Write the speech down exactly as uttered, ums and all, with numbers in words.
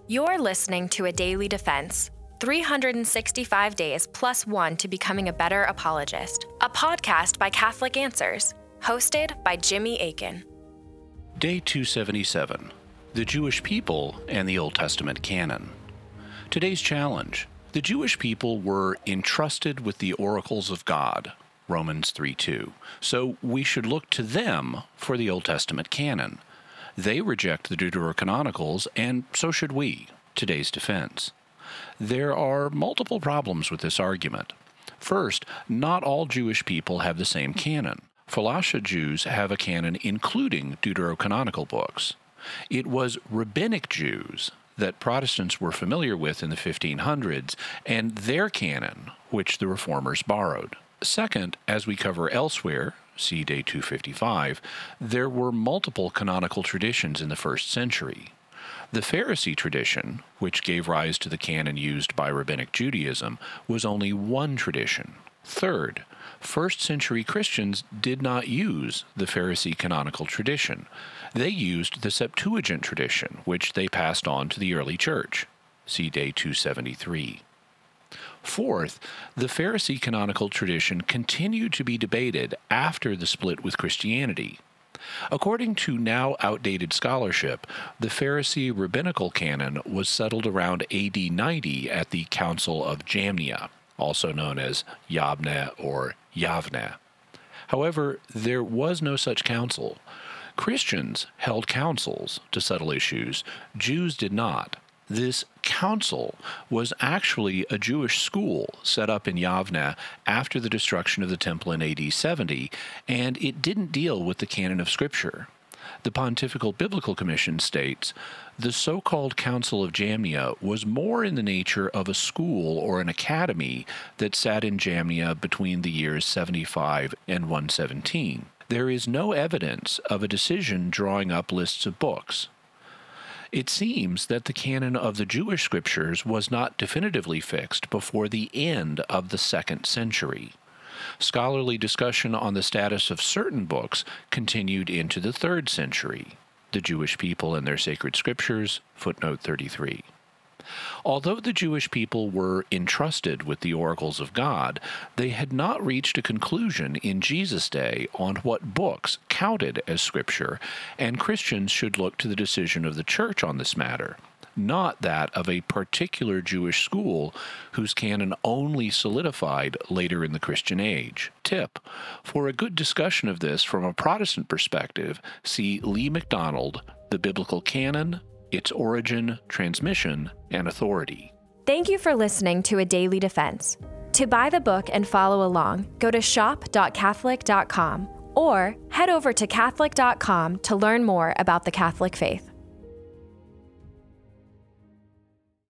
You're listening to A Daily Defense, three hundred sixty-five days plus one to becoming a better apologist, a podcast by Catholic Answers, hosted by Jimmy Akin. Day two seventy-seven, the Jewish people and the Old Testament canon. Today's challenge: the Jewish people were entrusted with the oracles of God, Romans three two, so we should look to them for the Old Testament canon. They reject the Deuterocanonicals, and so should we. Today's defense. There are multiple problems with this argument. First, not all Jewish people have the same canon. Falasha Jews have a canon including Deuterocanonical books. It was Rabbinic Jews that Protestants were familiar with in the fifteen hundreds, and their canon, which the Reformers borrowed. Second, as we cover elsewhere, see Day two fifty-five, there were multiple canonical traditions in the first century. The Pharisee tradition, which gave rise to the canon used by Rabbinic Judaism, was only one tradition. Third, first century Christians did not use the Pharisee canonical tradition. They used the Septuagint tradition, which they passed on to the early church. See Day two seventy-three. Fourth, the Pharisee canonical tradition continued to be debated after the split with Christianity. According to now outdated scholarship, the Pharisee rabbinical canon was settled around A D ninety at the Council of Jamnia, also known as Yavne or Yavne. However, there was no such council. Christians held councils to settle issues. Jews did not. This council was actually a Jewish school set up in Yavne after the destruction of the temple in A D seventy, and it didn't deal with the canon of Scripture. The Pontifical Biblical Commission states, the so-called Council of Jamnia was more in the nature of a school or an academy that sat in Jamnia between the years seventy-five and one seventeen. There is no evidence of a decision drawing up lists of books. It seems that the canon of the Jewish scriptures was not definitively fixed before the end of the second century. Scholarly discussion on the status of certain books continued into the third century. The Jewish people and their sacred scriptures, footnote thirty-three. Although the Jewish people were entrusted with the oracles of God, they had not reached a conclusion in Jesus' day on what books counted as Scripture, and Christians should look to the decision of the Church on this matter, not that of a particular Jewish school whose canon only solidified later in the Christian age. Tip: for a good discussion of this from a Protestant perspective, see Lee MacDonald, The Biblical Canon, Its Origin, Transmission, and Authority. Thank you for listening to A Daily Defense. To buy the book and follow along, go to shop dot catholic dot com or head over to catholic dot com to learn more about the Catholic faith.